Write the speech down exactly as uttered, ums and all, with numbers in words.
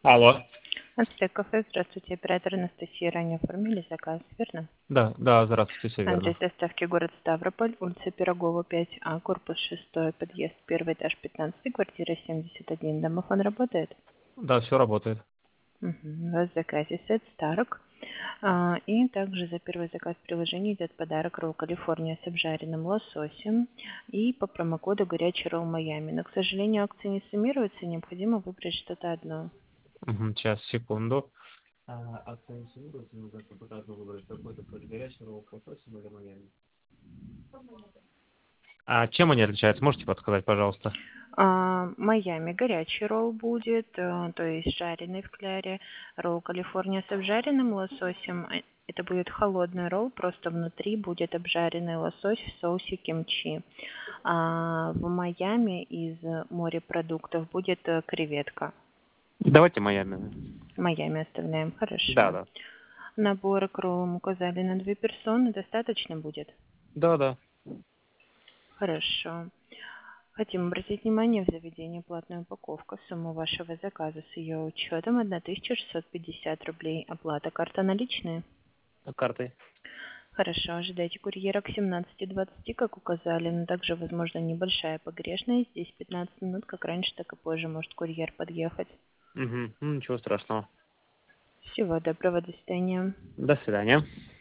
Алло. Ацтек кафе, здравствуйте, оператор Анастасия, ранее оформили заказ, верно? Да, да, здравствуйте, все Адрес верно. доставки город Ставрополь, улица Пирогова, пять А, корпус шестой, подъезд, первый этаж, пятнадцатый, квартира семьдесят один. Домофон работает? Да, все работает. Мгм. У вас в заказе сет Старок. А, и также за первый заказ в приложении идет подарок ролл Калифорния с обжаренным лососем и по промокоду горячий ролл Майами. Но, к сожалению, акции не суммируются, необходимо выбрать что-то одно. Мгм, сейчас, секунду. А, акция не суммируется, нужно только одну выбрать. Какой-то хоть горячий ролл с лососем или Майами. А чем они отличаются? Можете подсказать, пожалуйста? А, Майами горячий ролл будет, э, то есть жареный в кляре. Ролл Калифорния с обжаренным лососем. э, Это будет холодный ролл, просто внутри будет обжаренный лосось в соусе кимчи. А в Майами из морепродуктов будет э, креветка. Давайте Майами. Майами оставляем, Да, хорошо. да. Наборы к роллам указали на две персоны, достаточно будет? Да, да. Хорошо. Хотим обратить внимание в заведении платная упаковка. Сумма вашего заказа с ее учетом тысяча шестьсот пятьдесят рублей. Оплата карта наличные. А картой? Хорошо, ожидайте курьера к семнадцати двадцати, как указали, но также возможно небольшая погрешность. Здесь пятнадцать минут, как раньше, так и позже может курьер подъехать. Угу. Ну, ничего страшного. Всего доброго, до свидания. До свидания.